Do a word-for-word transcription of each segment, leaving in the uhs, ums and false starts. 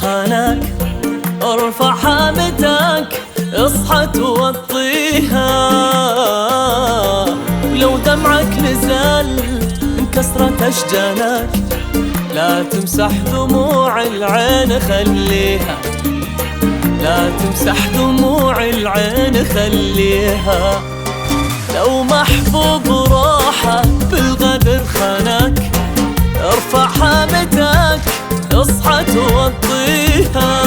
خانك ارفع حامتك، اصحى توطيها. لو دمعك نزل انكسرت اشجانك، لا تمسح دموع العين خليها، لا تمسح دموع العين خليها. لو محبوب روحه بالغدر خانك ارفع حامتك، اصحى توطيها.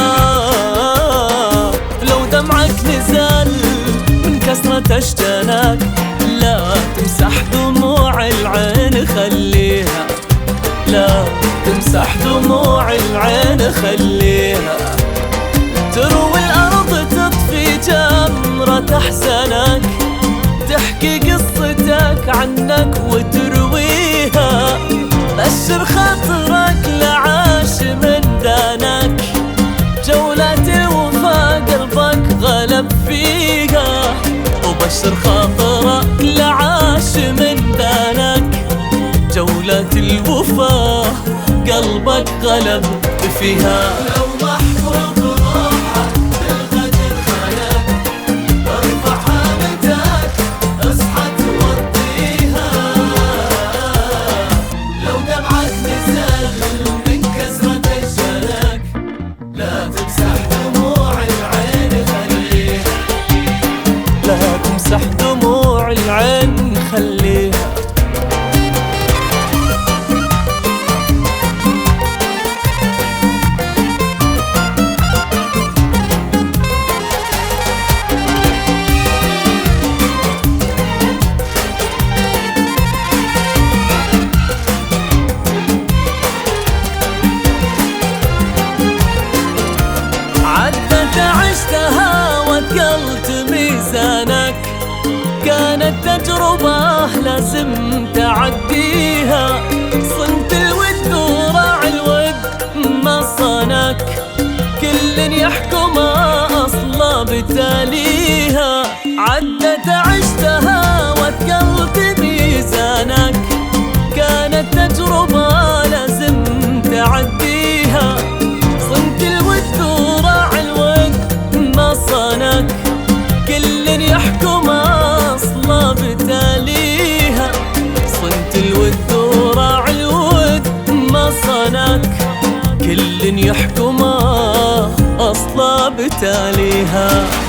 لو دمعك نزل من كسرة اشجانك، لا تمسح دموع العين خليها، لا تمسح دموع العين خليها. تروي الأرض تطفي جمرة أحزانك، تحكي قصتك عنك وترويها. بشر خاطرك لعاش من دانك، جولات الوفا قلبك غلب فيها. وبشر خاطرك لعاش من دانك، جولات الوفا قلبك غلب فيها. لو محبوب روحك بالغدر خانك ارفع حامتك، اصحى توطيها. لو دمعك نزل من كسرة اشجانك، لا تمسح دموع العين خليها، لا تمسح دموع العين خليها. عشتها وثقلت ميزانك، كانت تجربة لازم تعديها. صنت الود وراعي الود ما صانك، كل يحكمها أصلا بتاليها. عدت عشتها وثقلت ميزانك، كانت تجربة لازم تعديها. صنت الود وراعي الود ما صانك، كل يحكم أصلا بتاليها. صنت الود وراعي الود ما صانك، كل يحكم أصلا بتاليها.